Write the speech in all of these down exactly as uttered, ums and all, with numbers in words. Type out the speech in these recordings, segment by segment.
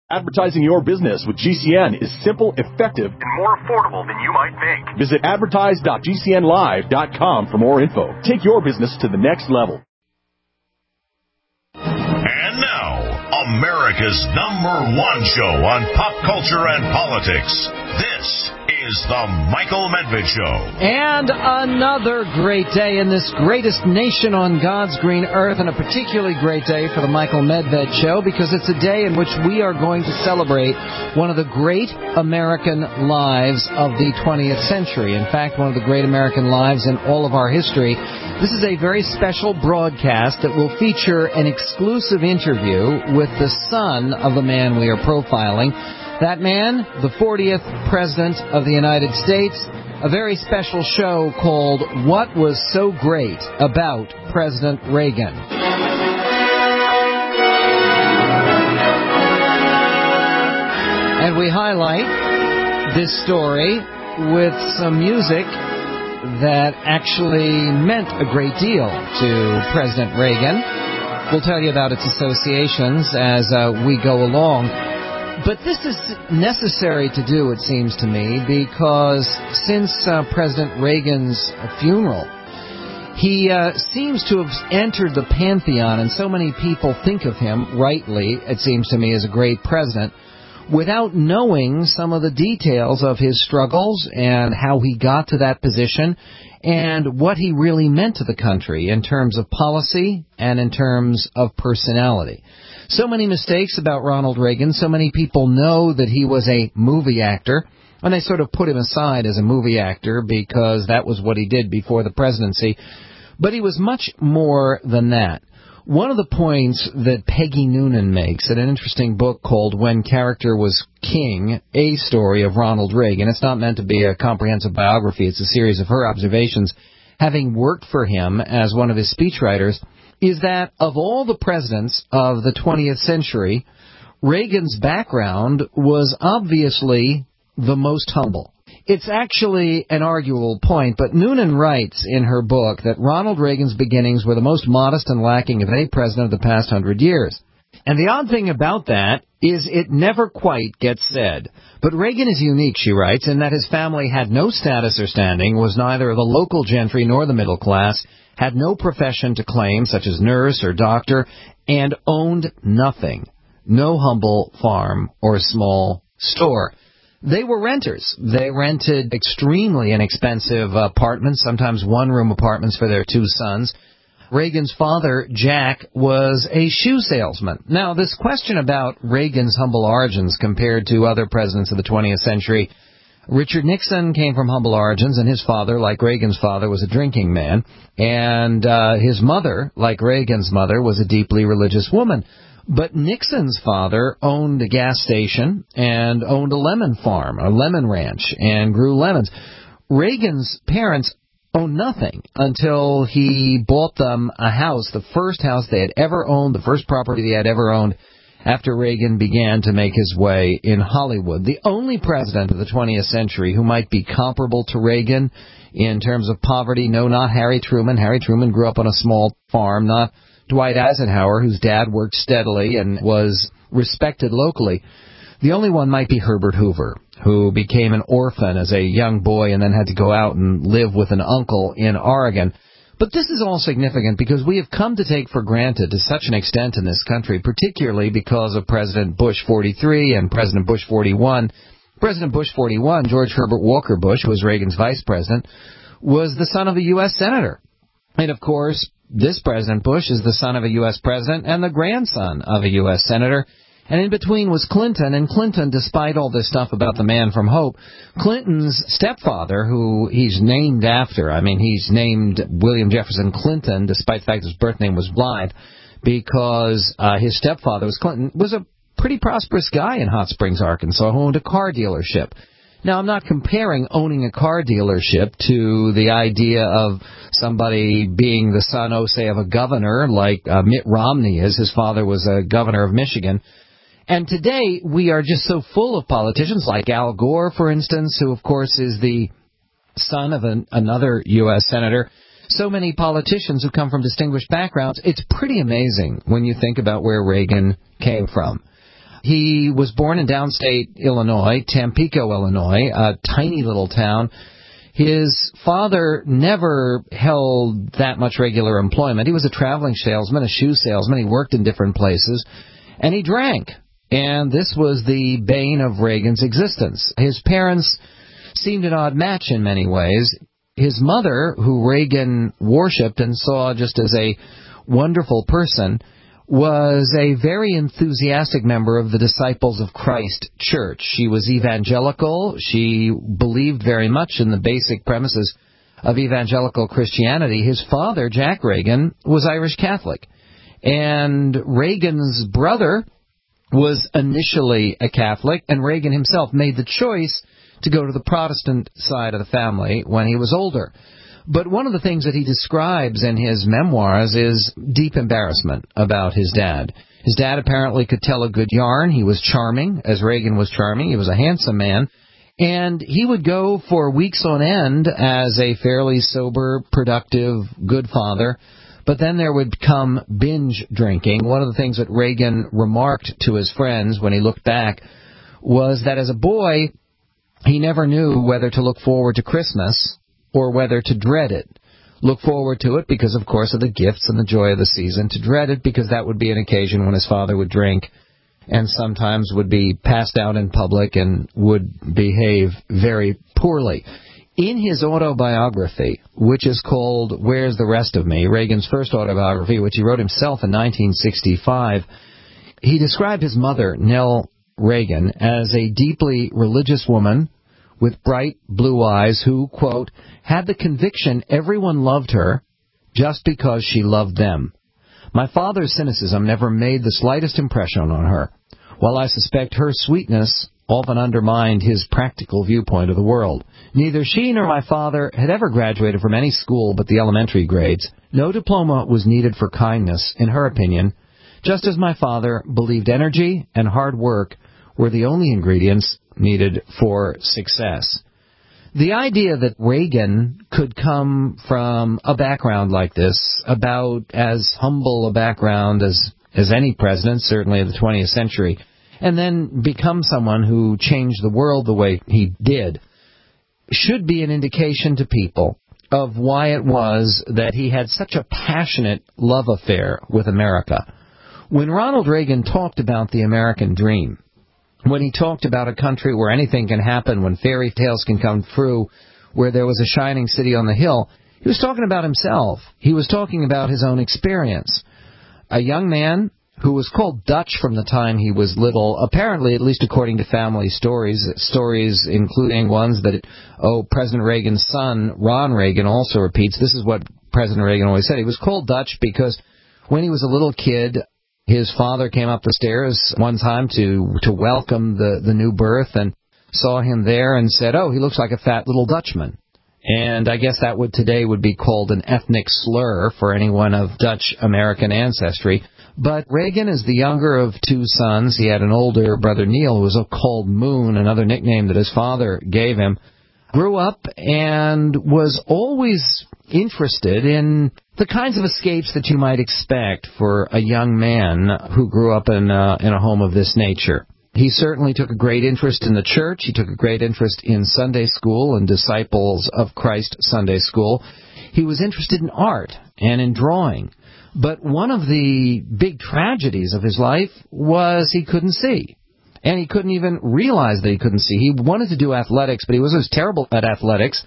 Advertising your business with G C N is simple, effective, and more affordable than you might think. Visit advertise dot g c n live dot com for more info. Take your business to the next level. And now, America's number one show on pop culture and politics. This is the Michael Medved Show. And another great day in this greatest nation on God's green earth, and a particularly great day for the Michael Medved Show because it's a day in which we are going to celebrate one of the great American lives of the twentieth century. In fact, one of the great American lives in all of our history. This is a very special broadcast that will feature an exclusive interview with the son of the man we are profiling. That man, the fortieth President of the United States, a very special show called What Was So Great About President Reagan. And we highlight this story with some music that actually meant a great deal to President Reagan. We'll tell you about its associations as uh, we go along. But this is necessary to do, it seems to me, because since uh, President Reagan's funeral, he uh, seems to have entered the pantheon, and so many people think of him, rightly, it seems to me, as a great president, without knowing some of the details of his struggles and how he got to that position and what he really meant to the country in terms of policy and in terms of personality. So many mistakes about Ronald Reagan. So many people know that he was a movie actor, and they sort of put him aside as a movie actor because that was what he did before the presidency. But he was much more than that. One of the points that Peggy Noonan makes in an interesting book called When Character Was King, A Story of Ronald Reagan, it's not meant to be a comprehensive biography, it's a series of her observations, having worked for him as one of his speechwriters, is that of all the presidents of the twentieth century, Reagan's background was obviously the most humble. It's actually an arguable point, but Noonan writes in her book that Ronald Reagan's beginnings were the most modest and lacking of any president of the past hundred years. And the odd thing about that is it never quite gets said. But Reagan is unique, she writes, in that his family had no status or standing, was neither the local gentry nor the middle class, had no profession to claim, such as nurse or doctor, and owned nothing, no humble farm or small store. They were renters. They rented extremely inexpensive apartments, sometimes one-room apartments for their two sons. Reagan's father, Jack, was a shoe salesman. Now, this question about Reagan's humble origins compared to other presidents of the twentieth century, Richard Nixon came from humble origins, and his father, like Reagan's father, was a drinking man. And uh, his mother, like Reagan's mother, was a deeply religious woman. But Nixon's father owned a gas station and owned a lemon farm, a lemon ranch, and grew lemons. Reagan's parents owned nothing until he bought them a house, the first house they had ever owned, the first property they had ever owned, after Reagan began to make his way in Hollywood. The only president of the twentieth century who might be comparable to Reagan in terms of poverty, no, not Harry Truman. Harry Truman grew up on a small farm, not Dwight Eisenhower, whose dad worked steadily and was respected locally. The only one might be Herbert Hoover, who became an orphan as a young boy and then had to go out and live with an uncle in Oregon. But this is all significant because we have come to take for granted to such an extent in this country, particularly because of President Bush forty-three and President Bush forty-one. President Bush forty-one, George Herbert Walker Bush, who was Reagan's vice president, was the son of a U S senator. And, of course, this President Bush is the son of a U S president and the grandson of a U S senator. And in between was Clinton. And Clinton, despite all this stuff about the man from Hope, Clinton's stepfather, who he's named after, I mean, he's named William Jefferson Clinton, despite the fact his birth name was Blythe, because uh, his stepfather was Clinton, was a pretty prosperous guy in Hot Springs, Arkansas, who owned a car dealership. Now, I'm not comparing owning a car dealership to the idea of somebody being the son, oh, say, of a governor like uh, Mitt Romney is. His father was a governor of Michigan. And today, we are just so full of politicians like Al Gore, for instance, who, of course, is the son of an, another U S senator. So many politicians who come from distinguished backgrounds. It's pretty amazing when you think about where Reagan came from. He was born in downstate Illinois, Tampico, Illinois, a tiny little town. His father never held that much regular employment. He was a traveling salesman, a shoe salesman. He worked in different places, and he drank. And this was the bane of Reagan's existence. His parents seemed an odd match in many ways. His mother, who Reagan worshipped and saw just as a wonderful person, was a very enthusiastic member of the Disciples of Christ Church. She was evangelical. She believed very much in the basic premises of evangelical Christianity. His father, Jack Reagan, was Irish Catholic. And Reagan's brother was initially a Catholic, and Reagan himself made the choice to go to the Protestant side of the family when he was older. But one of the things that he describes in his memoirs is deep embarrassment about his dad. His dad apparently could tell a good yarn. He was charming, as Reagan was charming. He was a handsome man. And he would go for weeks on end as a fairly sober, productive, good father. But then there would come binge drinking. One of the things that Reagan remarked to his friends when he looked back was that as a boy, he never knew whether to look forward to Christmas or whether to dread it. Look forward to it because, of course, of the gifts and the joy of the season. To dread it because that would be an occasion when his father would drink and sometimes would be passed out in public and would behave very poorly. In his autobiography, which is called Where's the Rest of Me?, Reagan's first autobiography, which he wrote himself in nineteen sixty-five, he described his mother, Nell Reagan, as a deeply religious woman with bright blue eyes who, quote, had the conviction everyone loved her just because she loved them. My father's cynicism never made the slightest impression on her, while I suspect her sweetness often undermined his practical viewpoint of the world. Neither she nor my father had ever graduated from any school but the elementary grades. No diploma was needed for kindness, in her opinion, just as my father believed energy and hard work were the only ingredients needed for success. The idea that Reagan could come from a background like this, about as humble a background as, as any president, certainly of the twentieth century, and then become someone who changed the world the way he did, should be an indication to people of why it was that he had such a passionate love affair with America. When Ronald Reagan talked about the American dream, when he talked about a country where anything can happen, when fairy tales can come true, where there was a shining city on the hill, he was talking about himself. He was talking about his own experience. A young man who was called Dutch from the time he was little, apparently, at least according to family stories, stories including ones that, oh, President Reagan's son, Ron Reagan, also repeats. This is what President Reagan always said. He was called Dutch because when he was a little kid, his father came up the stairs one time to to welcome the, the new birth and saw him there and said, oh, he looks like a fat little Dutchman. And I guess that would today would be called an ethnic slur for anyone of Dutch-American ancestry. But Reagan is the younger of two sons. He had an older brother, Neil, who was called Moon, another nickname that his father gave him. Grew up and was always interested in the kinds of escapes that you might expect for a young man who grew up in a, in a home of this nature. He certainly took a great interest in the church. He took a great interest in Sunday school and Disciples of Christ Sunday School. He was interested in art and in drawing. But one of the big tragedies of his life was he couldn't see. And he couldn't even realize that he couldn't see. He wanted to do athletics, but he was, was terrible at athletics.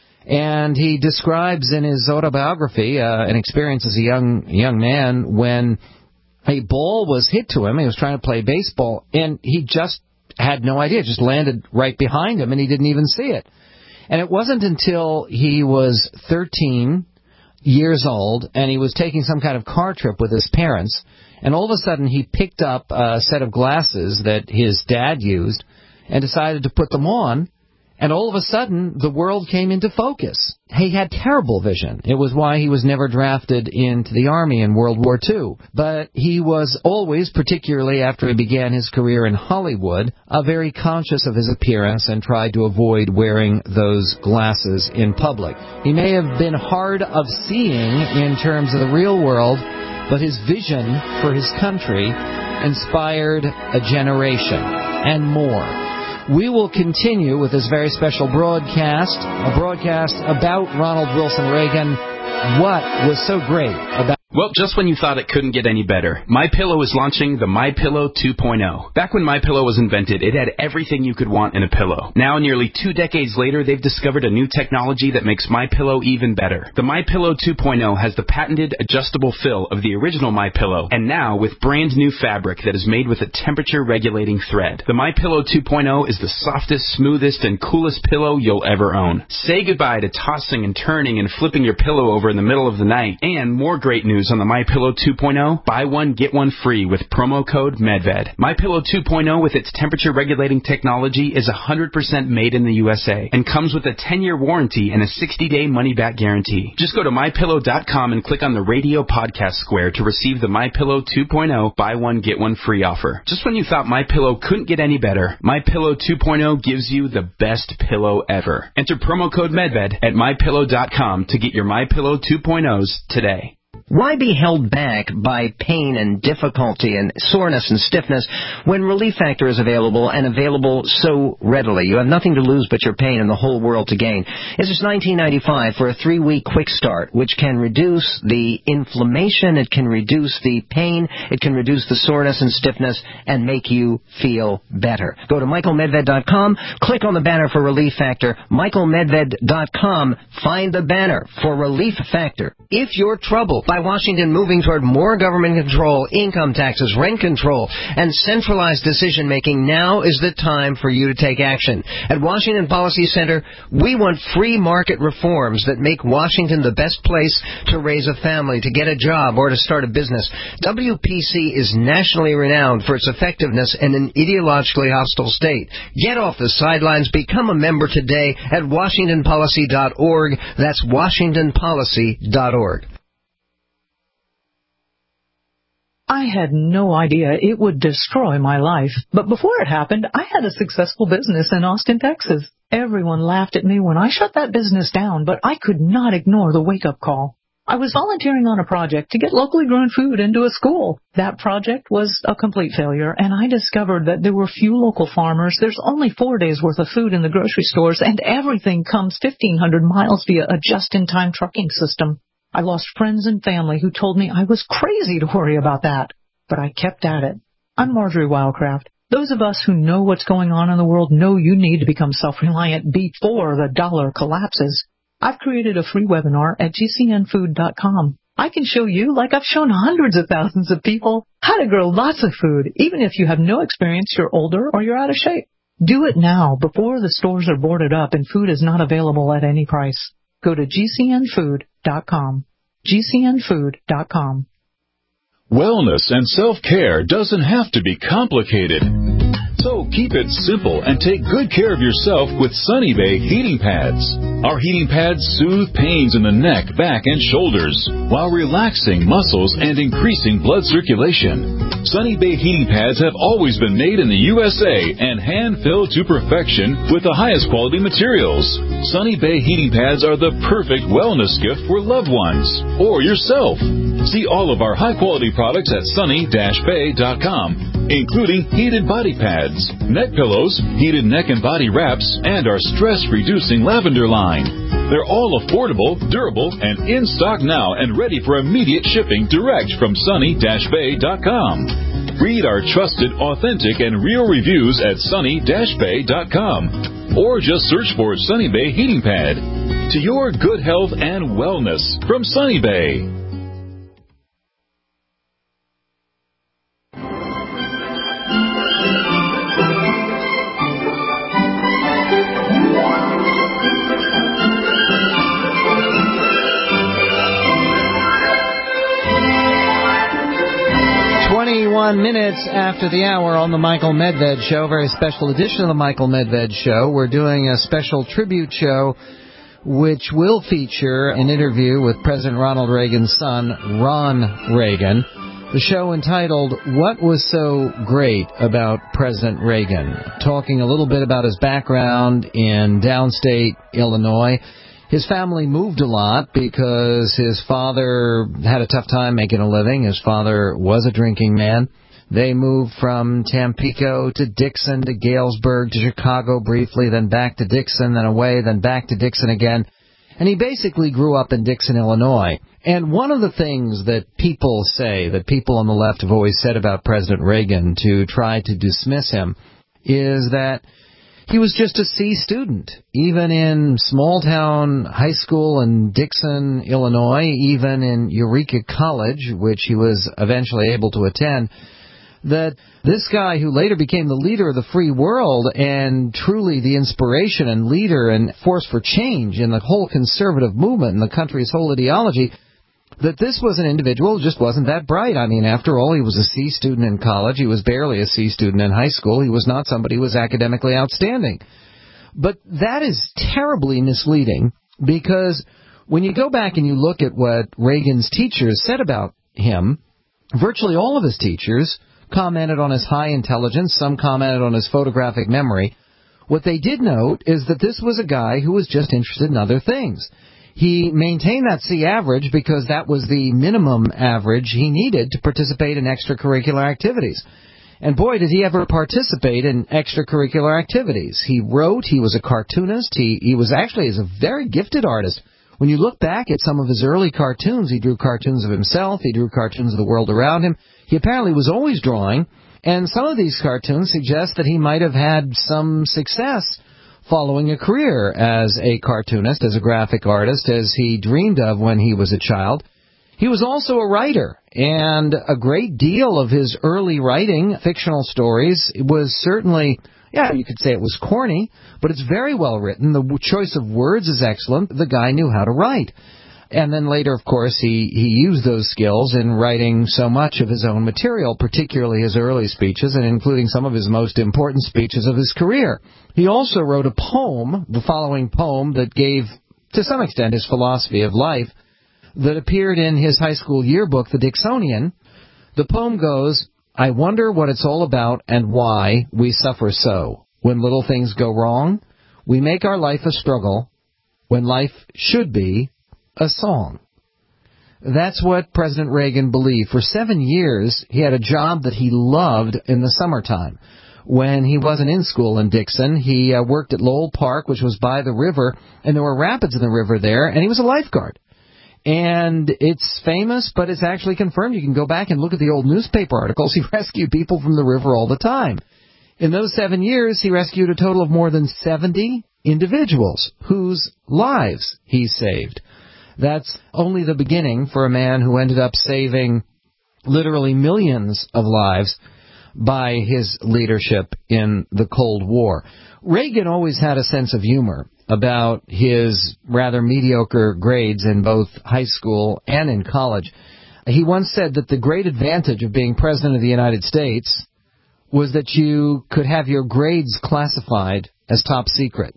And he describes in his autobiography uh, an experience as a young young man when a ball was hit to him. He was trying to play baseball, and he just had no idea. It just landed right behind him, and he didn't even see it. And it wasn't until he was thirteen years old, and he was taking some kind of car trip with his parents, and all of a sudden he picked up a set of glasses that his dad used and decided to put them on, and all of a sudden the world came into focus. He had terrible vision. It was why he was never drafted into the Army in World War Two. But he was always, particularly after he began his career in Hollywood, uh, very conscious of his appearance and tried to avoid wearing those glasses in public. He may have been hard of seeing in terms of the real world, but his vision for his country inspired a generation, and more. We will continue with this very special broadcast, a broadcast about Ronald Wilson Reagan. What was so great about... Well, just when you thought it couldn't get any better, MyPillow is launching the MyPillow two point oh. Back when MyPillow was invented, it had everything you could want in a pillow. Now, nearly two decades later, they've discovered a new technology that makes MyPillow even better. The MyPillow two point oh has the patented adjustable fill of the original MyPillow, and now with brand new fabric that is made with a temperature-regulating thread. The MyPillow two point oh is the softest, smoothest, and coolest pillow you'll ever own. Say goodbye to tossing and turning and flipping your pillow over in the middle of the night. And more great news on the MyPillow two point oh, buy one, get one free with promo code MedVed. MyPillow two point oh with its temperature-regulating technology is one hundred percent made in the U S A and comes with a ten-year warranty and a sixty-day money-back guarantee. Just go to My Pillow dot com and click on the radio podcast square to receive the MyPillow two point oh, buy one, get one free offer. Just when you thought MyPillow couldn't get any better, MyPillow two point oh gives you the best pillow ever. Enter promo code MedVed at My Pillow dot com to get your MyPillow two point ohs today. Why be held back by pain and difficulty and soreness and stiffness when Relief Factor is available and available so readily? You have nothing to lose but your pain and the whole world to gain. It's just nineteen ninety-five for a three-week quick start, which can reduce the inflammation, it can reduce the pain, it can reduce the soreness and stiffness, and make you feel better. Go to Michael Medved dot com, click on the banner for Relief Factor, Michael Medved dot com, find the banner for Relief Factor. If you're troubled by Washington moving toward more government control, income taxes, rent control, and centralized decision-making, now is the time for you to take action. At Washington Policy Center, we want free market reforms that make Washington the best place to raise a family, to get a job, or to start a business. W P C is nationally renowned for its effectiveness in an ideologically hostile state. Get off the sidelines. Become a member today at Washington Policy dot org. That's Washington Policy dot org. I had no idea it would destroy my life. But before it happened, I had a successful business in Austin, Texas. Everyone laughed at me when I shut that business down, but I could not ignore the wake-up call. I was volunteering on a project to get locally grown food into a school. That project was a complete failure, and I discovered that there were few local farmers. There's only four days' worth of food in the grocery stores, and everything comes fifteen hundred miles via a just-in-time trucking system. I lost friends and family who told me I was crazy to worry about that, but I kept at it. I'm Marjorie Wildcraft. Those of us who know what's going on in the world know you need to become self-reliant before the dollar collapses. I've created a free webinar at G C N food dot com. I can show you, like I've shown hundreds of thousands of people, how to grow lots of food, even if you have no experience, you're older, or you're out of shape. Do it now, before the stores are boarded up and food is not available at any price. Go to G C N food dot com. G C N food dot com. Wellness and self-care doesn't have to be complicated. So keep it simple and take good care of yourself with Sunny Bay heating pads. Our heating pads soothe pains in the neck, back, and shoulders while relaxing muscles and increasing blood circulation. Sunny Bay heating pads have always been made in the U S A and hand-filled to perfection with the highest quality materials. Sunny Bay heating pads are the perfect wellness gift for loved ones or yourself. See all of our high-quality products at sunny dash bay dot com, including heated body pads, neck pillows, heated neck and body wraps, and our stress-reducing lavender line. They're all affordable, durable, and in stock now and ready for immediate shipping direct from sunny dash bay dot com. Read our trusted, authentic, and real reviews at sunny dash bay dot com or just search for Sunny Bay Heating Pad. To your good health and wellness from Sunny Bay. twenty-one minutes after the hour on the Michael Medved Show, very special edition of the Michael Medved Show. We're doing a special tribute show which will feature an interview with President Ronald Reagan's son, Ron Reagan. The show entitled, What Was So Great About President Reagan? Talking a little bit about his background in downstate Illinois. His family moved a lot because his father had a tough time making a living. His father was a drinking man. They moved from Tampico to Dixon to Galesburg to Chicago briefly, then back to Dixon, then away, then back to Dixon again. And he basically grew up in Dixon, Illinois. And one of the things that people say, that people on the left have always said about President Reagan to try to dismiss him, is that he was just a C student. Even in small-town high school in Dixon, Illinois, even in Eureka College, which he was eventually able to attend, that this guy who later became the leader of the free world and truly the inspiration and leader and force for change in the whole conservative movement and the country's whole ideology, that this was an individual who just wasn't that bright. I mean, after all, he was a C student in college. He was barely a C student in high school. He was not somebody who was academically outstanding. But that is terribly misleading, because when you go back and you look at what Reagan's teachers said about him, virtually all of his teachers commented on his high intelligence. Some commented on his photographic memory. What they did note is that this was a guy who was just interested in other things. He maintained that C average because that was the minimum average he needed to participate in extracurricular activities. And boy, did he ever participate in extracurricular activities. He wrote, he was a cartoonist, he, he was actually is a very gifted artist. When you look back at some of his early cartoons, he drew cartoons of himself, he drew cartoons of the world around him. He apparently was always drawing, and some of these cartoons suggest that he might have had some success following a career as a cartoonist, as a graphic artist, as he dreamed of when he was a child. He was also a writer, and a great deal of his early writing, fictional stories, was certainly, yeah, you could say it was corny, but it's very well written. The choice of words is excellent. The guy knew how to write. And then later, of course, he, he used those skills in writing so much of his own material, particularly his early speeches, and including some of his most important speeches of his career. He also wrote a poem, the following poem, that gave, to some extent, his philosophy of life, that appeared in his high school yearbook, The Dixonian. The poem goes, "I wonder what it's all about and why we suffer so. When little things go wrong, we make our life a struggle, when life should be a song." That's what President Reagan believed. For seven years, he had a job that he loved in the summertime. When he wasn't in school in Dixon, he uh, worked at Lowell Park, which was by the river, and there were rapids in the river there, and he was a lifeguard. And it's famous, but it's actually confirmed. You can go back and look at the old newspaper articles. He rescued people from the river all the time. In those seven years, he rescued a total of more than seventy individuals whose lives he saved. That's only the beginning for a man who ended up saving literally millions of lives by his leadership in the Cold War. Reagan always had a sense of humor about his rather mediocre grades in both high school and in college. He once said that the great advantage of being President of the United States was that you could have your grades classified as top secret.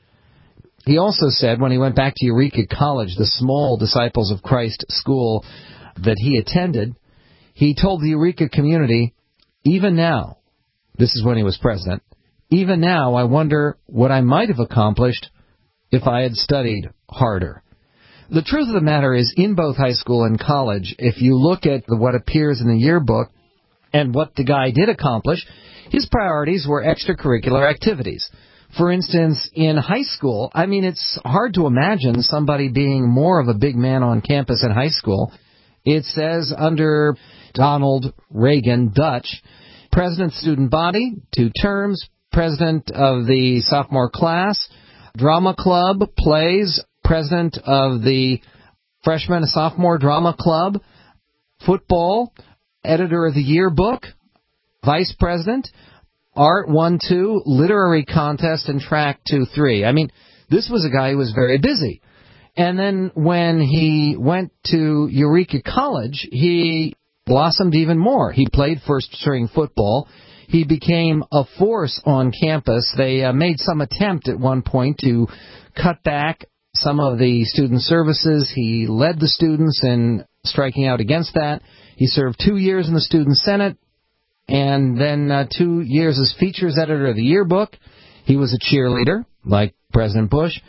He also said when he went back to Eureka College, the small Disciples of Christ school that he attended, he told the Eureka community, "Even now," this is when he was president, "even now I wonder what I might have accomplished if I had studied harder." The truth of the matter is, in both high school and college, if you look at the, what appears in the yearbook and what the guy did accomplish, his priorities were extracurricular activities. For instance, in high school, I mean, it's hard to imagine somebody being more of a big man on campus in high school. It says under Donald Reagan, Dutch, President Student Body, two terms, President of the Sophomore Class, Drama Club, Plays, President of the Freshman and Sophomore Drama Club, Football, Editor of the Yearbook, Vice President, Art one two, Literary Contest, and Track two three. I mean, this was a guy who was very busy. And then when he went to Eureka College, he blossomed even more. He played first string football. He became a force on campus. They uh, made some attempt at one point to cut back some of the student services. He led the students in striking out against that. He served two years in the Student Senate, and then uh, two years as features editor of the yearbook. He was a cheerleader, like President Bush.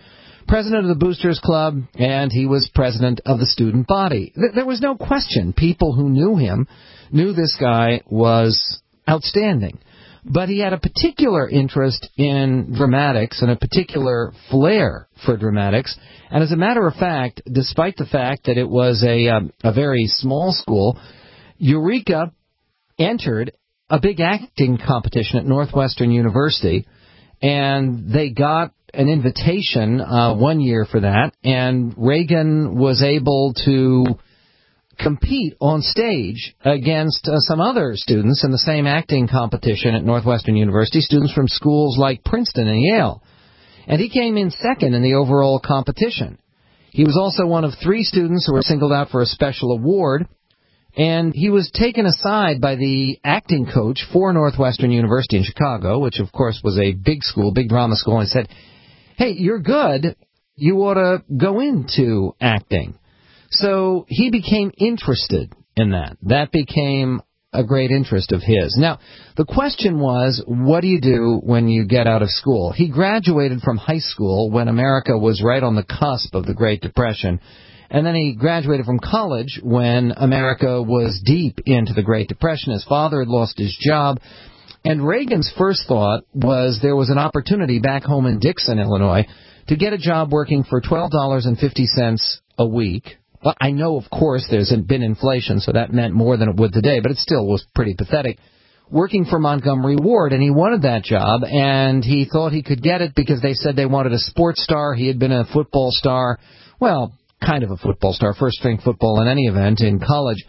president of the Boosters Club, and he was president of the student body. There was no question. People who knew him knew this guy was outstanding. But he had a particular interest in dramatics and a particular flair for dramatics. And as a matter of fact, despite the fact that it was a, um, a very small school, Eureka entered a big acting competition at Northwestern University, and they got an invitation uh, one year for that, and Reagan was able to compete on stage against uh, some other students in the same acting competition at Northwestern University, students from schools like Princeton and Yale. And he came in second in the overall competition. He was also one of three students who were singled out for a special award, and he was taken aside by the acting coach for Northwestern University in Chicago, which of course was a big school, big drama school, and said, "Hey, you're good. You ought to go into acting." So he became interested in that. That became a great interest of his. Now, the question was, what do you do when you get out of school? He graduated from high school when America was right on the cusp of the Great Depression. And then he graduated from college when America was deep into the Great Depression. His father had lost his job. And Reagan's first thought was there was an opportunity back home in Dixon, Illinois, to get a job working for twelve dollars and fifty cents a week. Well, I know, of course, there's been inflation, so that meant more than it would today, but it still was pretty pathetic. Working for Montgomery Ward, and he wanted that job, and he thought he could get it because they said they wanted a sports star. He had been a football star, well, kind of a football star, first-string football in any event in college.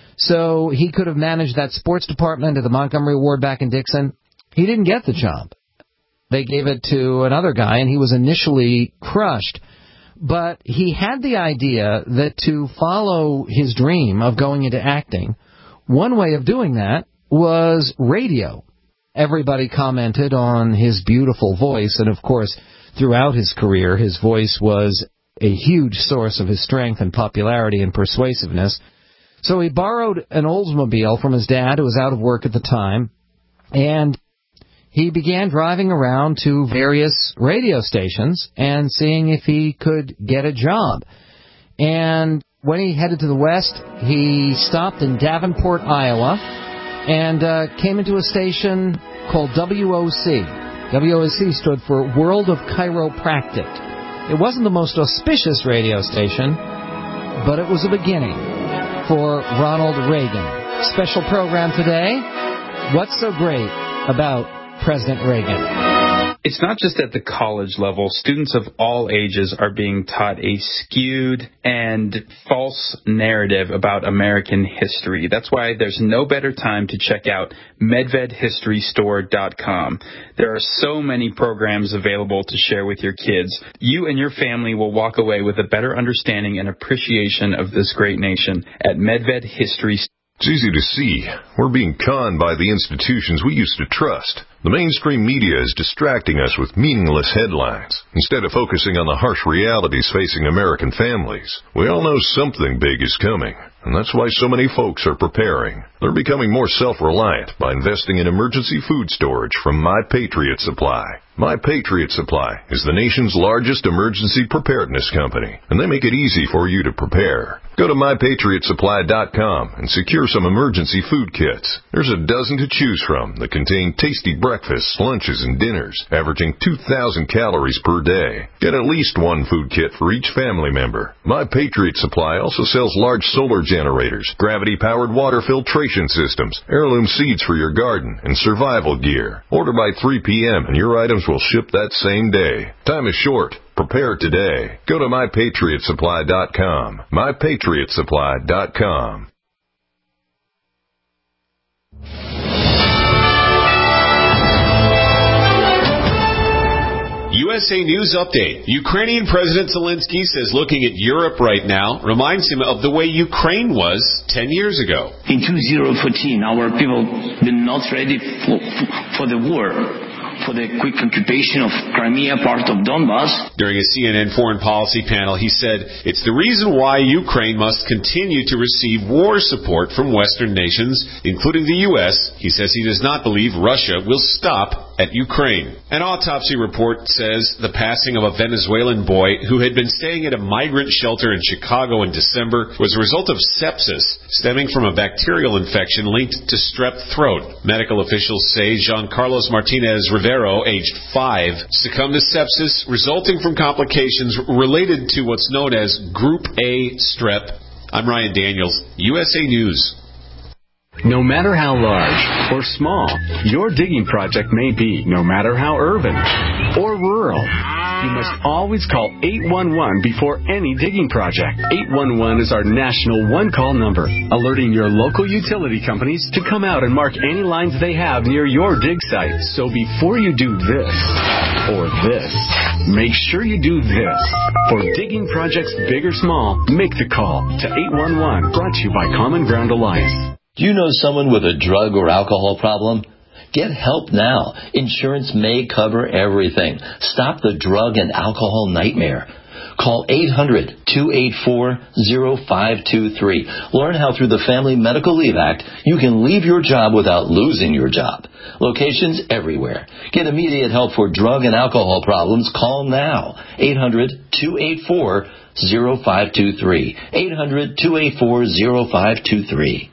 So he could have managed that sports department at the Montgomery Ward back in Dixon. He didn't get the job. They gave it to another guy, and he was initially crushed. But he had the idea that to follow his dream of going into acting, one way of doing that was radio. Everybody commented on his beautiful voice, and of course, throughout his career, his voice was a huge source of his strength and popularity and persuasiveness. So he borrowed an Oldsmobile from his dad, who was out of work at the time, and he began driving around to various radio stations and seeing if he could get a job. And when he headed to the west, he stopped in Davenport, Iowa, and uh, came into a station called W O C. W O C stood for World of Chiropractic. It wasn't the most auspicious radio station, but it was a beginning for Ronald Reagan. Special program today, What's So Great About President Reagan? It's not just at the college level. Students of all ages are being taught a skewed and false narrative about American history. That's why there's no better time to check out medved history store dot com. There are so many programs available to share with your kids. You and your family will walk away with a better understanding and appreciation of this great nation at Medved History Store. It's easy to see. We're being conned by the institutions we used to trust. The mainstream media is distracting us with meaningless headlines, instead of focusing on the harsh realities facing American families. We all know something big is coming, and that's why so many folks are preparing. They're becoming more self-reliant by investing in emergency food storage from My Patriot Supply. My Patriot Supply is the nation's largest emergency preparedness company, and they make it easy for you to prepare. Go to my patriot supply dot com and secure some emergency food kits. There's a dozen to choose from that contain tasty breakfasts, lunches, and dinners, averaging two thousand calories per day. Get at least one food kit for each family member. My Patriot Supply also sells large solar generators, gravity-powered water filtration systems, heirloom seeds for your garden, and survival gear. Order by three p.m. and your items will ship that same day. Time is short. Prepare today. Go to my patriot supply dot com. my patriot supply dot com. U S A News Update. Ukrainian President Zelensky says looking at Europe right now reminds him of the way Ukraine was ten years ago. In two thousand fourteen, our people were not ready for, for the war, for the quick occupation of Crimea, part of Donbass. During a C N N foreign policy panel, he said, it's the reason why Ukraine must continue to receive war support from Western nations, including the U S. He says he does not believe Russia will stop at Ukraine. An autopsy report says the passing of a Venezuelan boy who had been staying at a migrant shelter in Chicago in December was a result of sepsis stemming from a bacterial infection linked to strep throat. Medical officials say Jean Carlos Martinez Rivero, aged five, succumbed to sepsis resulting from complications related to what's known as Group A strep. I'm Ryan Daniels, U S A News. No matter how large or small your digging project may be, no matter how urban or rural, you must always call eight one one before any digging project. eight one one is our national one-call number, alerting your local utility companies to come out and mark any lines they have near your dig site. So before you do this or this, make sure you do this. For digging projects big or small, make the call to eight one one, brought to you by Common Ground Alliance. Do you know someone with a drug or alcohol problem? Get help now. Insurance may cover everything. Stop the drug and alcohol nightmare. Call eight hundred, two eight four, zero five two three. Learn how through the Family Medical Leave Act you can leave your job without losing your job. Locations everywhere. Get immediate help for drug and alcohol problems. Call now. eight hundred, two eight four, zero five two three. eight hundred, two eight four, zero five two three.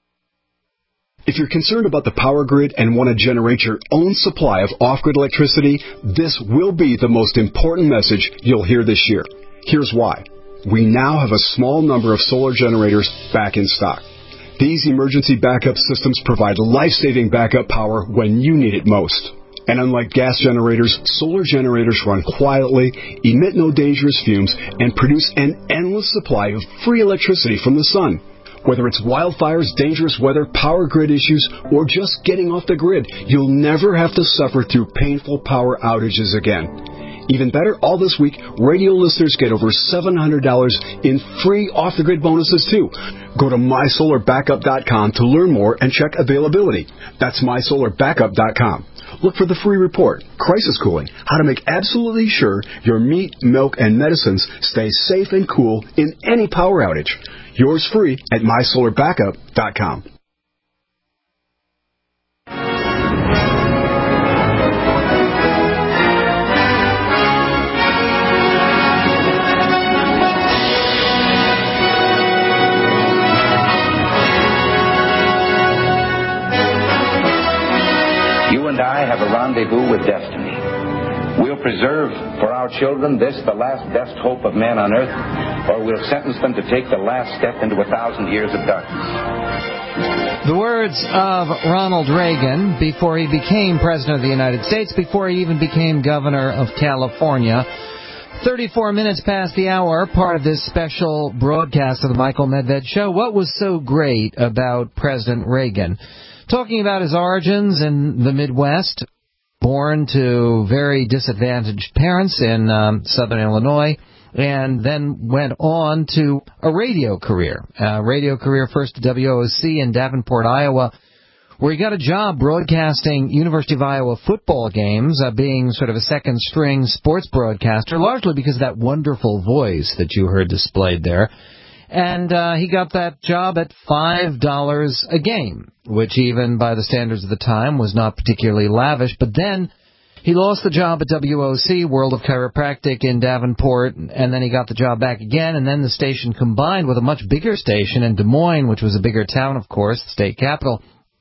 If you're concerned about the power grid and want to generate your own supply of off-grid electricity, this will be the most important message you'll hear this year. Here's why. We now have a small number of solar generators back in stock. These emergency backup systems provide life-saving backup power when you need it most. And unlike gas generators, solar generators run quietly, emit no dangerous fumes, and produce an endless supply of free electricity from the sun. Whether it's wildfires, dangerous weather, power grid issues, or just getting off the grid, you'll never have to suffer through painful power outages again. Even better, all this week, radio listeners get over seven hundred dollars in free off-the-grid bonuses, too. Go to my solar backup dot com to learn more and check availability. That's my solar backup dot com. Look for the free report, Crisis Cooling, how to make absolutely sure your meat, milk, and medicines stay safe and cool in any power outage. Yours free at my solar backup dot com. You and I have a rendezvous with destiny. We'll preserve for our children this, the last best hope of man on earth, or we'll sentence them to take the last step into a thousand years of darkness. The words of Ronald Reagan before he became President of the United States, before he even became Governor of California. thirty-four minutes past the hour, part of this special broadcast of the Michael Medved Show. What was so great about President Reagan? Talking about his origins in the Midwest, born to very disadvantaged parents in um, southern Illinois, and then went on to a radio career. A radio career first at W O C in Davenport, Iowa, where he got a job broadcasting University of Iowa football games, uh, being sort of a second-string sports broadcaster, largely because of that wonderful voice that you heard displayed there. And uh, he got that job at five dollars a game, which even by the standards of the time was not particularly lavish. But then he lost the job at W O C, World of Chiropractic in Davenport, and then he got the job back again, and then the station combined with a much bigger station in Des Moines, which was a bigger town, of course, the state capital.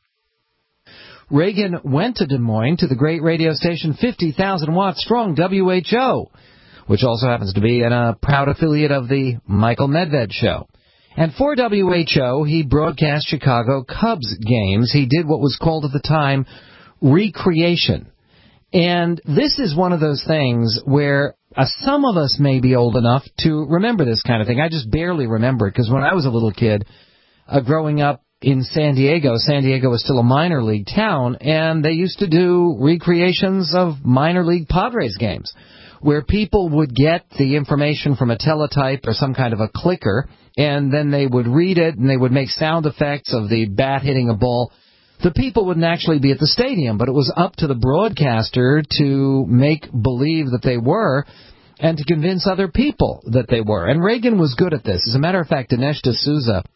Reagan went to Des Moines to the great radio station fifty thousand watt strong, W H O, which also happens to be a proud affiliate of the Michael Medved Show. And for W H O, he broadcast Chicago Cubs games. He did what was called at the time recreation. And this is one of those things where uh, some of us may be old enough to remember this kind of thing. I just barely remember it, because when I was a little kid, uh, growing up in San Diego, San Diego was still a minor league town, and they used to do recreations of minor league Padres games, where people would get the information from a teletype or some kind of a clicker, and then they would read it, and they would make sound effects of the bat hitting a ball. The people wouldn't actually be at the stadium, but it was up to the broadcaster to make believe that they were and to convince other people that they were. And Reagan was good at this. As a matter of fact, Dinesh D'Souza,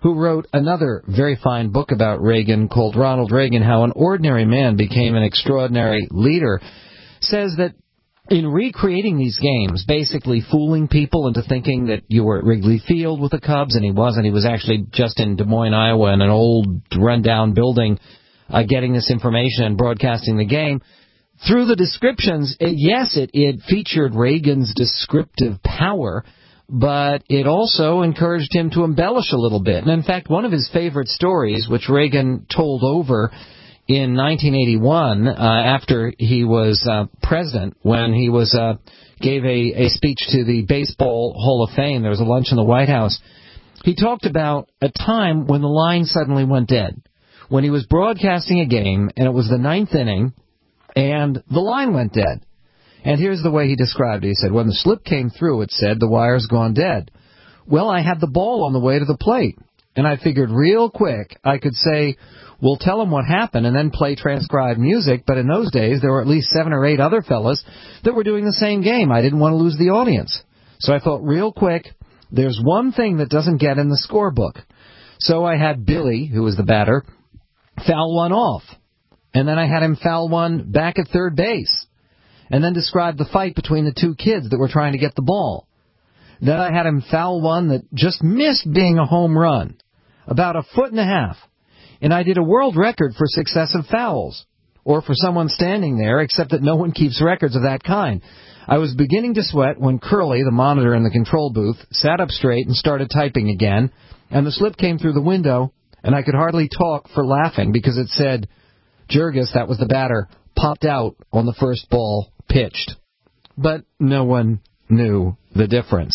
who wrote another very fine book about Reagan called Ronald Reagan, How an Ordinary Man Became an Extraordinary Leader, says that in recreating these games, basically fooling people into thinking that you were at Wrigley Field with the Cubs, and he wasn't. He was actually just in Des Moines, Iowa, in an old, run-down building, uh, getting this information and broadcasting the game. Through the descriptions, it, yes, it, it featured Reagan's descriptive power, but it also encouraged him to embellish a little bit. And, in fact, one of his favorite stories, which Reagan told over in nineteen eighty-one, uh, after he was uh, president, when he was uh, gave a, a speech to the Baseball Hall of Fame, there was a lunch in the White House, he talked about a time when the line suddenly went dead, when he was broadcasting a game, and it was the ninth inning, and the line went dead. And here's the way he described it. He said, when the slip came through, it said, the wire's gone dead. Well, I had the ball on the way to the plate, and I figured real quick I could say, we'll tell them what happened and then play transcribed music, but in those days there were at least seven or eight other fellas that were doing the same game. I didn't want to lose the audience. So I thought real quick, there's one thing that doesn't get in the scorebook. So I had Billy, who was the batter, foul one off. And then I had him foul one back at third base. And then describe the fight between the two kids that were trying to get the ball. Then I had him foul one that just missed being a home run, about a foot and a half. And I did a world record for successive fouls, or for someone standing there, except that no one keeps records of that kind. I was beginning to sweat when Curly, the monitor in the control booth, sat up straight and started typing again, and the slip came through the window, and I could hardly talk for laughing because it said, Jurgis, that was the batter, popped out on the first ball pitched. But no one knew the difference.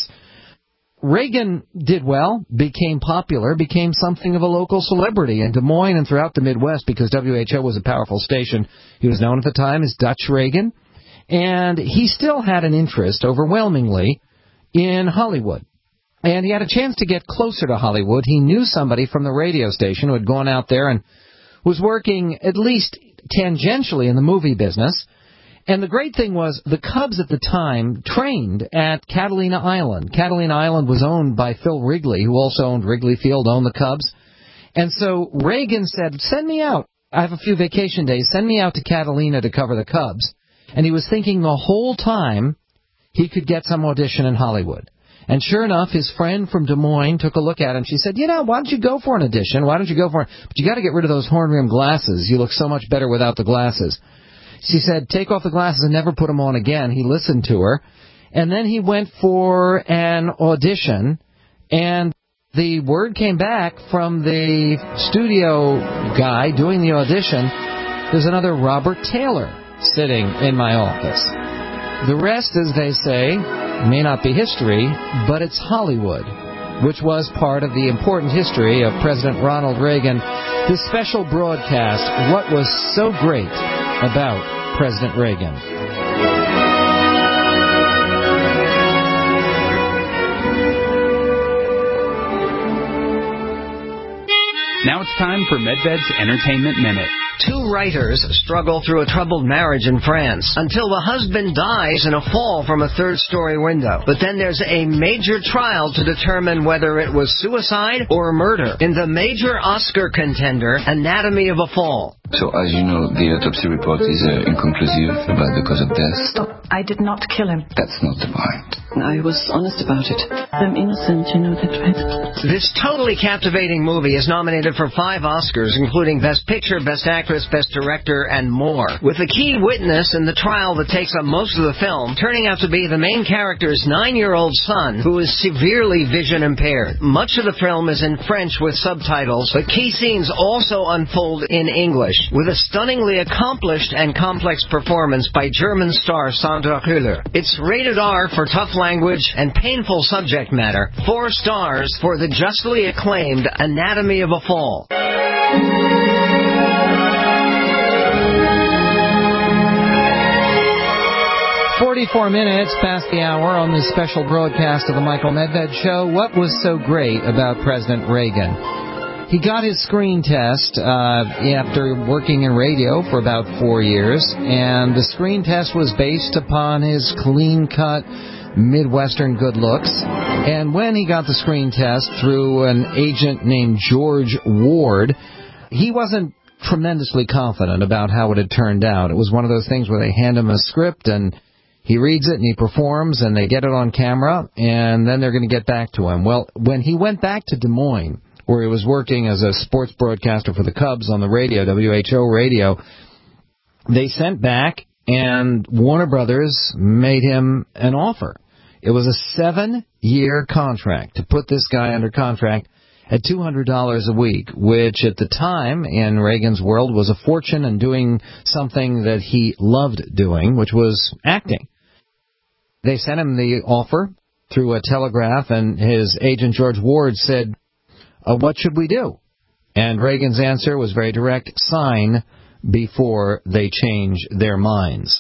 Reagan did well, became popular, became something of a local celebrity in Des Moines and throughout the Midwest because W H O was a powerful station. He was known at the time as Dutch Reagan, and he still had an interest, overwhelmingly, in Hollywood. And he had a chance to get closer to Hollywood. He knew somebody from the radio station who had gone out there and was working at least tangentially in the movie business. And the great thing was the Cubs at the time trained at Catalina Island. Catalina Island was owned by Phil Wrigley, who also owned Wrigley Field, owned the Cubs. And so Reagan said, send me out. I have a few vacation days. Send me out to Catalina to cover the Cubs. And he was thinking the whole time he could get some audition in Hollywood. And sure enough, his friend from Des Moines took a look at him. She said, you know, why don't you go for an audition? Why don't you go for it? But you got to get rid of those horn-rimmed glasses. You look so much better without the glasses. She said, take off the glasses and never put them on again. He listened to her. And then he went for an audition, and the word came back from the studio guy doing the audition. There's another Robert Taylor sitting in my office. The rest, as they say, may not be history, but it's Hollywood, which was part of the important history of President Ronald Reagan. This special broadcast, What Was So Great About President Reagan. Now it's time for Medved's Entertainment Minute. Two writers struggle through a troubled marriage in France until the husband dies in a fall from a third-story window. But then there's a major trial to determine whether it was suicide or murder in the major Oscar contender, Anatomy of a Fall. So, as you know, the autopsy report is uh, inconclusive about the cause of death. Stop. I did not kill him. That's not the point. I was honest about it. I'm innocent, you know that, right? This totally captivating movie is nominated for five Oscars, including Best Picture, Best Actress, Best Director, and more. With a key witness in the trial that takes up most of the film, turning out to be the main character's nine-year-old son, who is severely vision impaired. Much of the film is in French with subtitles, but key scenes also unfold in English, with a stunningly accomplished and complex performance by German star Sandra Hüller. It's rated R for tough language and painful subject matter. Four stars for the justly acclaimed Anatomy of a Fall. forty-four minutes past the hour on this special broadcast of the Michael Medved Show. What was so great about President Reagan? He got his screen test uh, after working in radio for about four years, and the screen test was based upon his clean-cut, Midwestern good looks. And when he got the screen test through an agent named George Ward, he wasn't tremendously confident about how it had turned out. It was one of those things where they hand him a script, and he reads it, and he performs, and they get it on camera, and then they're going to get back to him. Well, when he went back to Des Moines, where he was working as a sports broadcaster for the Cubs on the radio, W H O radio, they sent back, and Warner Brothers made him an offer. It was a seven-year contract to put this guy under contract at two hundred dollars a week, which at the time in Reagan's world was a fortune and doing something that he loved doing, which was acting. They sent him the offer through a telegraph, and his agent George Ward said, Uh, what should we do? And Reagan's answer was very direct: sign before they change their minds.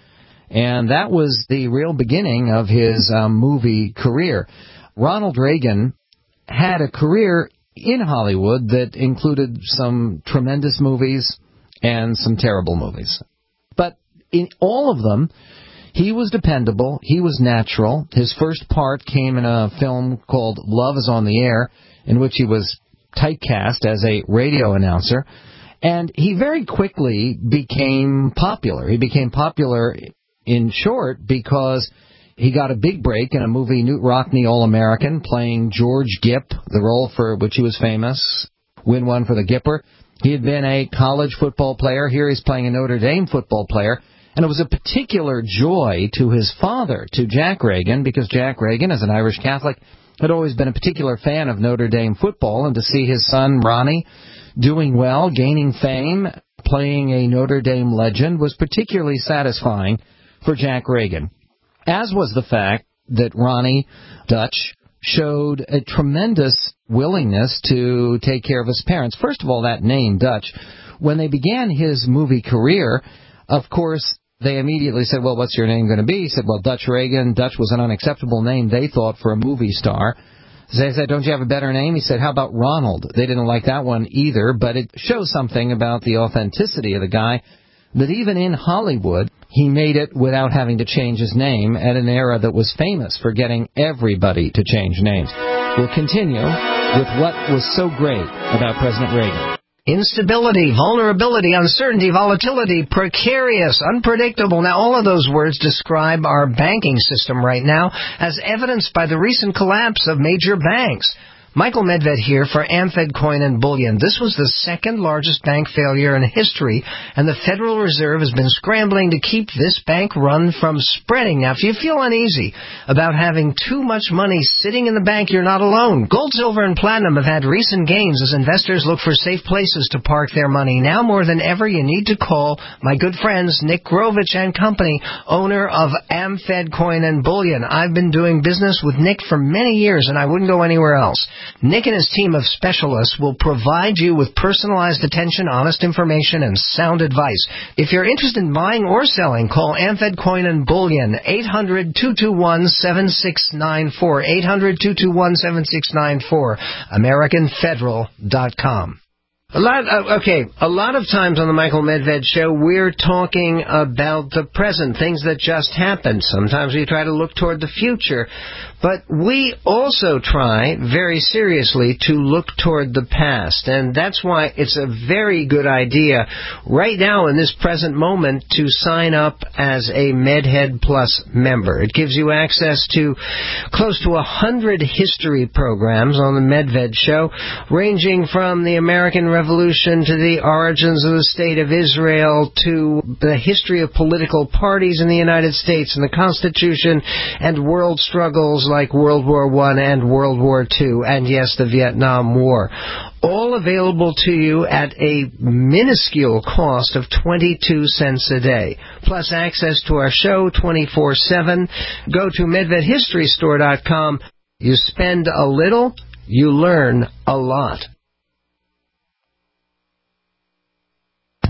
And that was the real beginning of his um, movie career. Ronald Reagan had a career in Hollywood that included some tremendous movies and some terrible movies. But in all of them, he was dependable, he was natural. His first part came in a film called Love is on the Air, in which he was typecast as a radio announcer, and he very quickly became popular. He became popular, in short, because he got a big break in a movie, Newt Rockne All-American, playing George Gipp, the role for which he was famous, win one for the Gipper. He had been a college football player. Here he's playing a Notre Dame football player. And it was a particular joy to his father, to Jack Reagan, because Jack Reagan, as an Irish Catholic, had always been a particular fan of Notre Dame football, and to see his son, Ronnie, doing well, gaining fame, playing a Notre Dame legend, was particularly satisfying for Jack Reagan, as was the fact that Ronnie Dutch showed a tremendous willingness to take care of his parents. First of all, that name, Dutch, when they began his movie career, of course, they immediately said, well, what's your name going to be? He said, well, Dutch Reagan. Dutch was an unacceptable name, they thought, for a movie star. They said, don't you have a better name? He said, how about Ronald? They didn't like that one either, but it shows something about the authenticity of the guy, that even in Hollywood, he made it without having to change his name at an era that was famous for getting everybody to change names. We'll continue with what was so great about President Reagan. Instability, vulnerability, uncertainty, volatility, precarious, unpredictable. Now, all of those words describe our banking system right now, as evidenced by the recent collapse of major banks. Michael Medved here for AmFed Coin and Bullion. This was the second largest bank failure in history, and the Federal Reserve has been scrambling to keep this bank run from spreading. Now, if you feel uneasy about having too much money sitting in the bank, you're not alone. Gold, silver, and platinum have had recent gains as investors look for safe places to park their money. Now more than ever, you need to call my good friends Nick Grovich and Company, owner of AmFed Coin and Bullion. I've been doing business with Nick for many years, and I wouldn't go anywhere else. Nick and his team of specialists will provide you with personalized attention, honest information, and sound advice. If you're interested in buying or selling, call AmFed Coin and Bullion, eight hundred, two two one, seven six nine four, eight hundred, two two one, seven six nine four, American Federal dot com. A lot, uh, okay, a lot of times on the Michael Medved Show, we're talking about the present, things that just happened. Sometimes we try to look toward the future. But we also try, very seriously, to look toward the past. And that's why it's a very good idea right now in this present moment to sign up as a MedHead Plus member. It gives you access to close to a hundred history programs on the Medved Show, ranging from the American Revolution to the origins of the State of Israel to the history of political parties in the United States and the Constitution and world struggles like World War One and World War Two, and yes, the Vietnam War. All available to you at a minuscule cost of twenty-two cents a day. Plus access to our show twenty-four seven. Go to Medved History Store dot com. You spend a little, you learn a lot.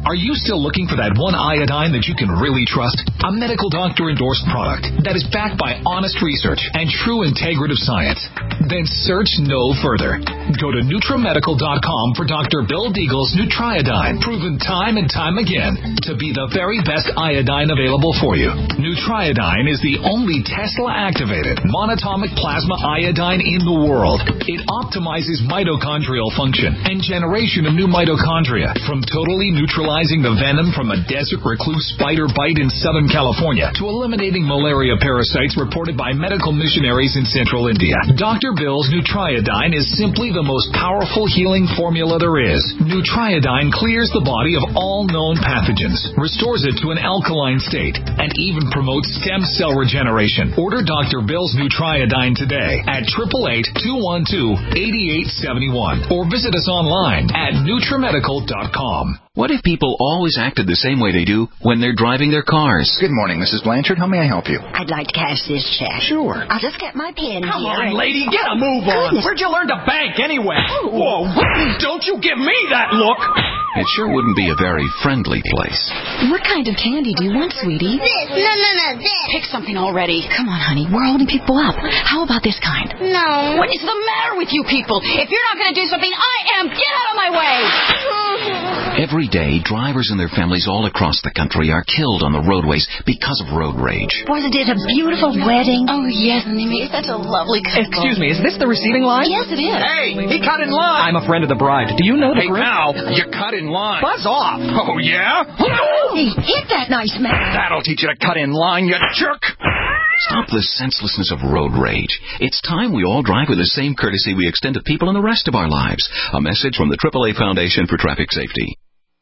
Are you still looking for that one iodine that you can really trust? A medical doctor-endorsed product that is backed by honest research and true integrative science? Then search no further. Go to Nutramedical dot com for Doctor Bill Deagle's Nutriodine, proven time and time again to be the very best iodine available for you. Nutriodine is the only Tesla-activated monatomic plasma iodine in the world. It optimizes mitochondrial function and generation of new mitochondria, from totally neutralizing the venom from a desert recluse spider bite in Southern California to eliminating malaria parasites reported by medical missionaries in Central India. Doctor Bill's Nutriodine is simply the most powerful healing formula there is. Nutriodine clears the body of all known pathogens, restores it to an alkaline state, and even promotes stem cell regeneration. Order Doctor Bill's Nutriodine today at eight eight eight, two one two, eight eight seven one or visit us online at Nutramedical dot com. What if people always acted the same way they do when they're driving their cars? Good morning, Missus Blanchard. How may I help you? I'd like to cash this check. Sure. I'll just get my pen Come here. on, and... lady, get a move on. Goodness. Where'd you learn to bank anyway? Whoa, don't you give me that look. It sure wouldn't be a very friendly place. What kind of candy do you want, sweetie? This. No, no, no, this. Pick something already. Come on, honey. We're holding people up. How about this kind? No. What is the matter with you people? If you're not going to do something, I am. Get out of my way. Every day, drivers and their families all across the country are killed on the roadways because of road rage. Wasn't it a beautiful wedding? Oh, yes, and they made such a lovely couple. Excuse me, is this the receiving line? Yes, it is. Hey, he cut in line. I'm a friend of the bride. Do you know the Hey, group? now, you cut in line. Buzz off. Oh, yeah? Hey, hit that nice man. That'll teach you to cut in line, you jerk. Stop the senselessness of road rage. It's time we all drive with the same courtesy we extend to people in the rest of our lives. A message from the triple A Foundation for Traffic Safety.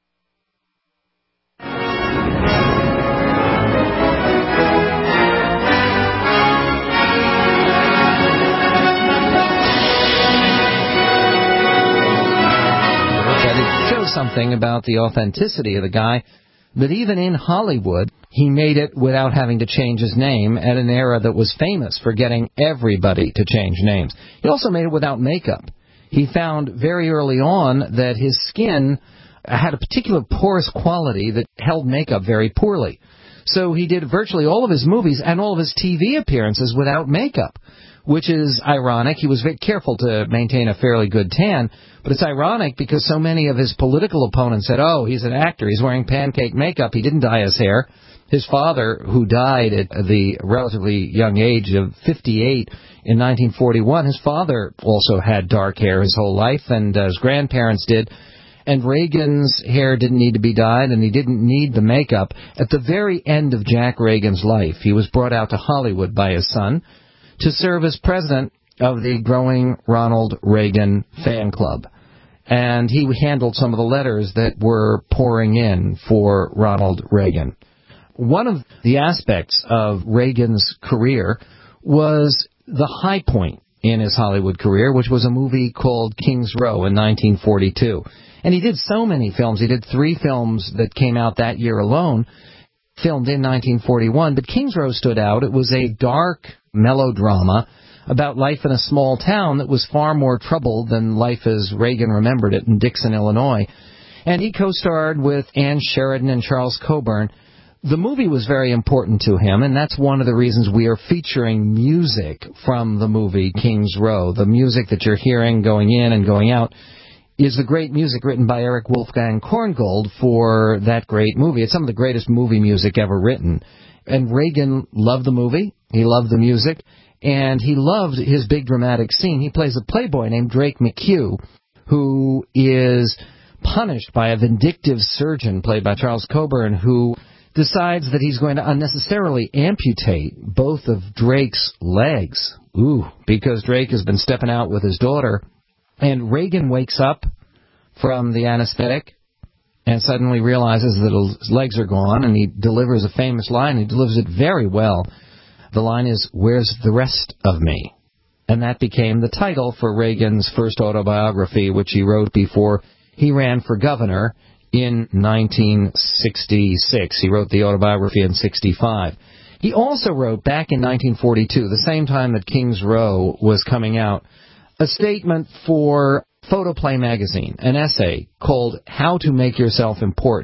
Something about the authenticity of the guy, but even in Hollywood, he made it without having to change his name at an era that was famous for getting everybody to change names. He also made it without makeup. He found very early on that his skin had a particular porous quality that held makeup very poorly. So he did virtually all of his movies and all of his T V appearances without makeup, which is ironic. He was very careful to maintain a fairly good tan, but it's ironic because so many of his political opponents said, oh, he's an actor, he's wearing pancake makeup, he didn't dye his hair. His father, who died at the relatively young age of fifty-eight in nineteen forty-one, his father also had dark hair his whole life, and uh, his grandparents did. And Reagan's hair didn't need to be dyed, and he didn't need the makeup. At the very end of Jack Reagan's life, he was brought out to Hollywood by his son to serve as president of the growing Ronald Reagan fan club. And he handled some of the letters that were pouring in for Ronald Reagan. One of the aspects of Reagan's career was the high point in his Hollywood career, which was a movie called King's Row in nineteen forty-two. And he did so many films. He did three films that came out that year alone, filmed in nineteen forty-one. But King's Row stood out. It was a dark melodrama about life in a small town that was far more troubled than life as Reagan remembered it in Dixon, Illinois. And he co-starred with Ann Sheridan and Charles Coburn. The movie was very important to him, and that's one of the reasons we are featuring music from the movie King's Row. The music that you're hearing going in and going out is the great music written by Eric Wolfgang Korngold for that great movie. It's some of the greatest movie music ever written. And Reagan loved the movie, he loved the music, and he loved his big dramatic scene. He plays a playboy named Drake McHugh, who is punished by a vindictive surgeon played by Charles Coburn, who decides that he's going to unnecessarily amputate both of Drake's legs. Ooh, because Drake has been stepping out with his daughter. And Reagan wakes up from the anesthetic and suddenly realizes that his legs are gone, and he delivers a famous line. He delivers it very well. The line is, "Where's the rest of me?" And that became the title for Reagan's first autobiography, which he wrote before he ran for governor in nineteen sixty-six. He wrote the autobiography in sixty-five. He also wrote, back in nineteen forty-two, the same time that King's Row was coming out, a statement for Photoplay magazine, an essay called How to Make Yourself Important,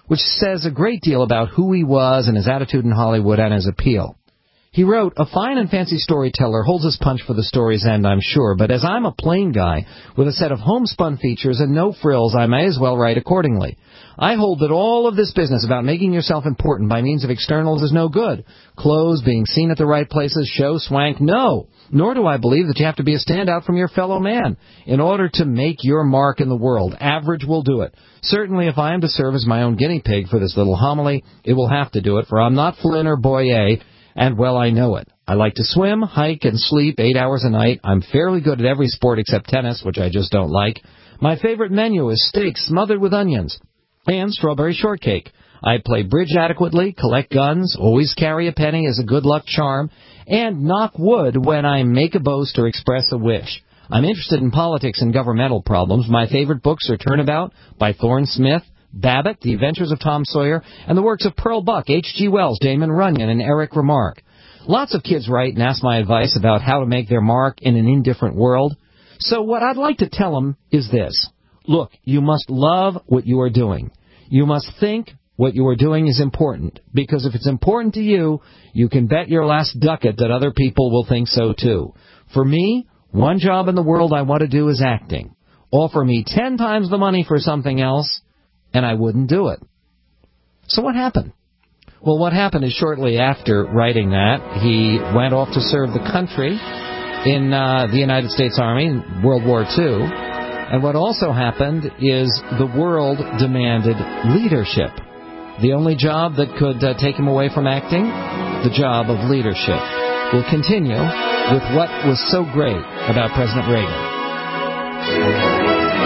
which says a great deal about who he was and his attitude in Hollywood and his appeal. He wrote, "A fine and fancy storyteller holds his punch for the story's end, I'm sure, but as I'm a plain guy with a set of homespun features and no frills, I may as well write accordingly. I hold that all of this business about making yourself important by means of externals is no good. Clothes, being seen at the right places, show, swank, no. Nor do I believe that you have to be a standout from your fellow man. In order to make your mark in the world, average will do it. Certainly, if I am to serve as my own guinea pig for this little homily, it will have to do it, for I'm not Flynn or Boyer, and well I know it. I like to swim, hike, and sleep eight hours a night. I'm fairly good at every sport except tennis, which I just don't like. My favorite menu is steak smothered with onions and strawberry shortcake. I play bridge adequately, collect guns, always carry a penny as a good luck charm, and knock wood when I make a boast or express a wish. I'm interested in politics and governmental problems. My favorite books are Turnabout by Thorne Smith, Babbitt, The Adventures of Tom Sawyer, and the works of Pearl Buck, H G Wells, Damon Runyon, and Eric Remarque. Lots of kids write and ask my advice about how to make their mark in an indifferent world. So what I'd like to tell them is this. Look, you must love what you are doing. You must think what you are doing is important, because if it's important to you, you can bet your last ducat that other people will think so too. For me, one job in the world I want to do is acting. Offer me ten times the money for something else, and I wouldn't do it. So what happened? Well, what happened is shortly after writing that, he went off to serve the country in uh, the United States Army in World War Two. And what also happened is the world demanded leadership. The only job that could uh, take him away from acting, the job of leadership. We'll continue with what was so great about President Reagan.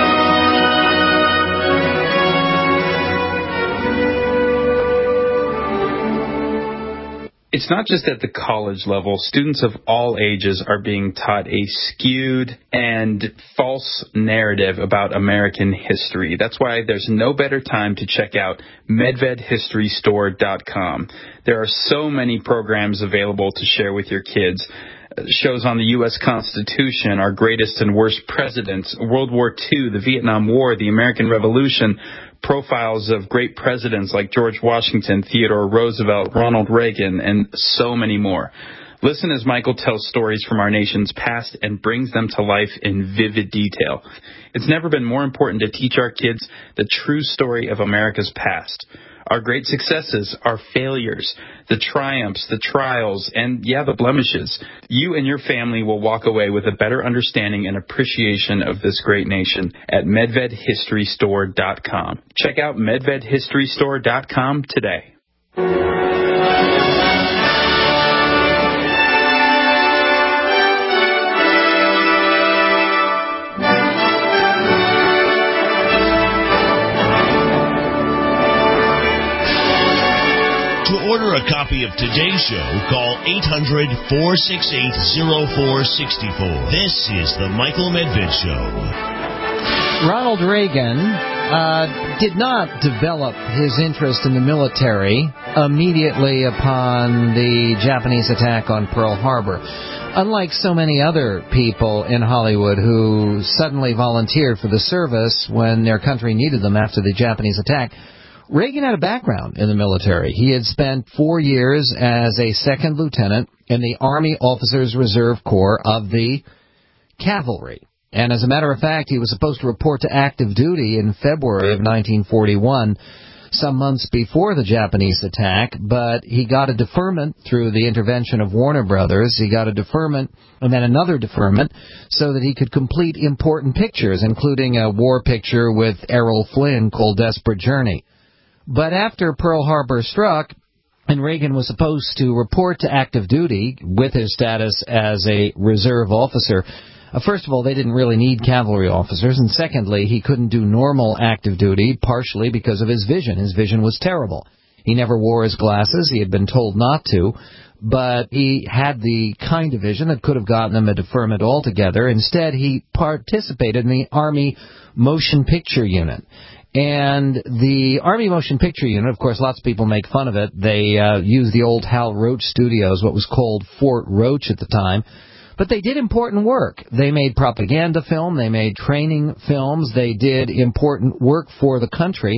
It's not just at the college level. Students of all ages are being taught a skewed and false narrative about American history. That's why there's no better time to check out medved history store dot com. There are so many programs available to share with your kids. Shows on the U S Constitution, our greatest and worst presidents, World War Two, the Vietnam War, the American Revolution, profiles of great presidents like George Washington, Theodore Roosevelt, Ronald Reagan, and so many more. Listen as Michael tells stories from our nation's past and brings them to life in vivid detail. It's never been more important to teach our kids the true story of America's past. Our great successes, our failures, the triumphs, the trials, and, yeah, the blemishes. You and your family will walk away with a better understanding and appreciation of this great nation at medved history store dot com. Check out medved history store dot com today. order a copy of today's show, call eight hundred, four six eight, oh four six four. This is The Michael Medved Show. Ronald Reagan uh, did not develop his interest in the military immediately upon the Japanese attack on Pearl Harbor. Unlike so many other people in Hollywood who suddenly volunteered for the service when their country needed them after the Japanese attack, Reagan had a background in the military. He had spent four years as a second lieutenant in the Army Officers Reserve Corps of the Cavalry. And as a matter of fact, he was supposed to report to active duty in February of nineteen forty-one, some months before the Japanese attack, but he got a deferment through the intervention of Warner Brothers. He got a deferment and then another deferment so that he could complete important pictures, including a war picture with Errol Flynn called Desperate Journey. But after Pearl Harbor struck, and Reagan was supposed to report to active duty with his status as a reserve officer, uh, first of all, they didn't really need cavalry officers, and secondly, he couldn't do normal active duty, partially because of his vision. His vision was terrible. He never wore his glasses. He had been told not to, but he had the kind of vision that could have gotten him a deferment altogether. Instead, he participated in the Army Motion Picture Unit. And the Army Motion Picture Unit, of course, lots of people make fun of it. They uh, used the old Hal Roach Studios, what was called Fort Roach at the time. But they did important work. They made propaganda film. They made training films. They did important work for the country.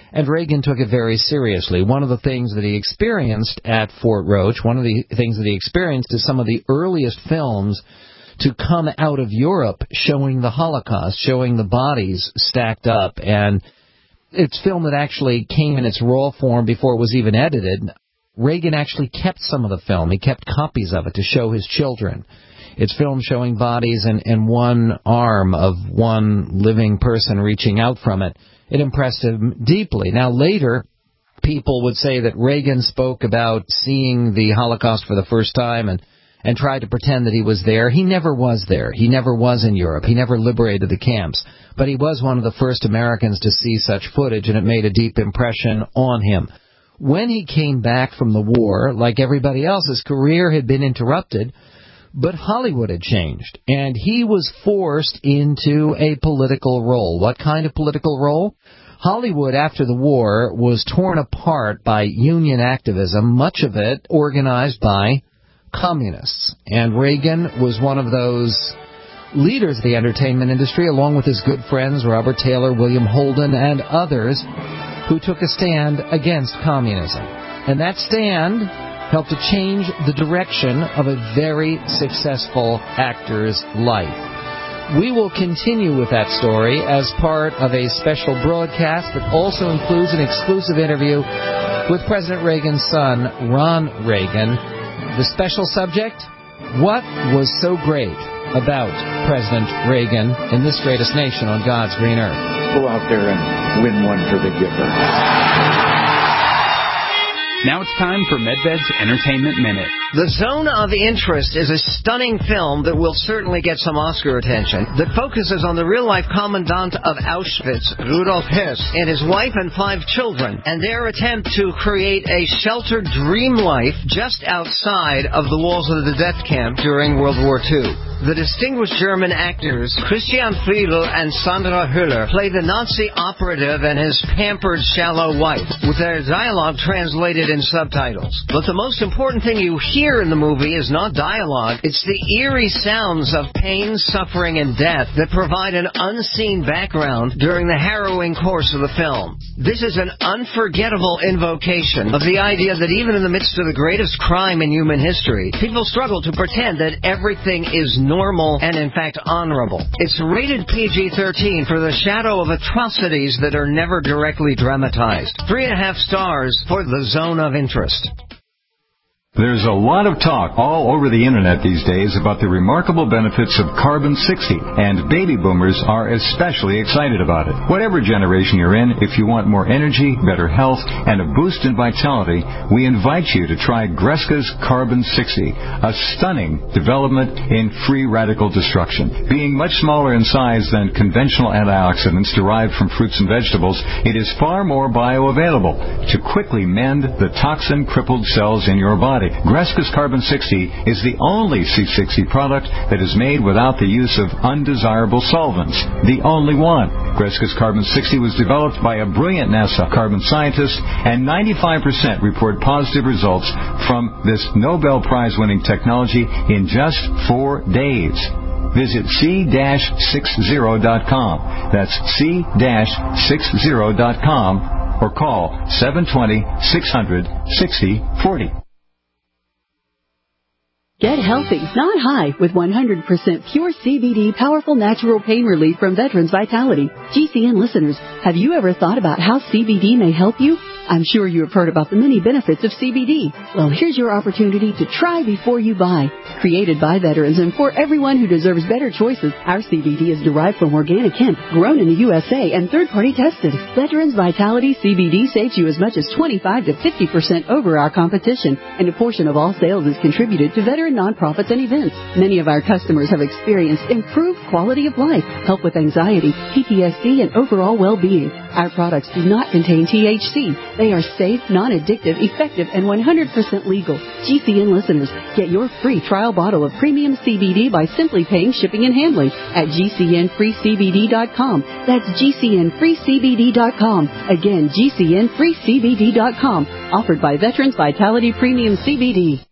And Reagan took it very seriously. One of the things that he experienced at Fort Roach, one of the things that he experienced is some of the earliest films to come out of Europe showing the Holocaust, showing the bodies stacked up. And it's film that actually came in its raw form before it was even edited. Reagan actually kept some of the film. He kept copies of it to show his children. It's film showing bodies and, and one arm of one living person reaching out from it. It impressed him deeply. Now, later, people would say that Reagan spoke about seeing the Holocaust for the first time and, and tried to pretend that he was there. He never was there. He never was in Europe. He never liberated the camps. But he was one of the first Americans to see such footage, and it made a deep impression on him. When he came back from the war, like everybody else, his career had been interrupted, but Hollywood had changed, and he was forced into a political role. What kind of political role? Hollywood, after the war, was torn apart by union activism, much of it organized by communists. And Reagan was one of those leaders of the entertainment industry, along with his good friends Robert Taylor, William Holden, and others, who took a stand against communism. And that stand helped to change the direction of a very successful actor's life. We will continue with that story as part of a special broadcast that also includes an exclusive interview with President Reagan's son, Ron Reagan. The special subject, what was so great about President Reagan in this greatest nation on God's green earth? Go out there and win one for the giver. Now it's time for Medved's Entertainment Minute. The Zone of Interest is a stunning film that will certainly get some Oscar attention, that focuses on the real-life commandant of Auschwitz, Rudolf Hess, and his wife and five children, and their attempt to create a sheltered dream life just outside of the walls of the death camp during World War Two. The distinguished German actors Christian Friedel and Sandra Hüller play the Nazi operative and his pampered, shallow wife, with their dialogue translated in subtitles. But the most important thing you hear in the movie is not dialogue. It's the eerie sounds of pain, suffering, and death that provide an unseen background during the harrowing course of the film. This is an unforgettable invocation of the idea that even in the midst of the greatest crime in human history, people struggle to pretend that everything is normal and, in fact, honorable. It's rated P G thirteen for the shadow of atrocities that are never directly dramatized. Three and a half stars for The Zone of Interest. There's a lot of talk all over the internet these days about the remarkable benefits of Carbon sixty, and baby boomers are especially excited about it. Whatever generation you're in, if you want more energy, better health, and a boost in vitality, we invite you to try Greska's Carbon sixty, a stunning development in free radical destruction. Being much smaller in size than conventional antioxidants derived from fruits and vegetables, it is far more bioavailable to quickly mend the toxin-crippled cells in your body. Greska's Carbon sixty is the only C sixty product that is made without the use of undesirable solvents. The only one. Greska's Carbon sixty was developed by a brilliant NASA carbon scientist, and ninety-five percent report positive results from this Nobel Prize-winning technology in just four days. Visit C sixty dot com. That's C sixty dot com or call seven two zero, six hundred, sixty forty. Get healthy, not high, with one hundred percent pure C B D powerful natural pain relief from Veterans Vitality. G C N listeners, have you ever thought about how C B D may help you? I'm sure you have heard about the many benefits of C B D. Well, here's your opportunity to try before you buy. Created by veterans and for everyone who deserves better choices, our C B D is derived from organic hemp, grown in the U S A, and third-party tested. Veterans Vitality C B D saves you as much as twenty-five to fifty percent over our competition, and a portion of all sales is contributed to veteran nonprofits and events. Many of our customers have experienced improved quality of life, help with anxiety, P T S D, and overall well-being. Our products do not contain T H C. They are safe, non-addictive, effective, and one hundred percent legal. G C N listeners, get your free trial bottle of premium C B D by simply paying shipping and handling at G C N free C B D dot com. That's G C N free C B D dot com. Again, G C N free C B D dot com. Offered by Veterans Vitality Premium C B D.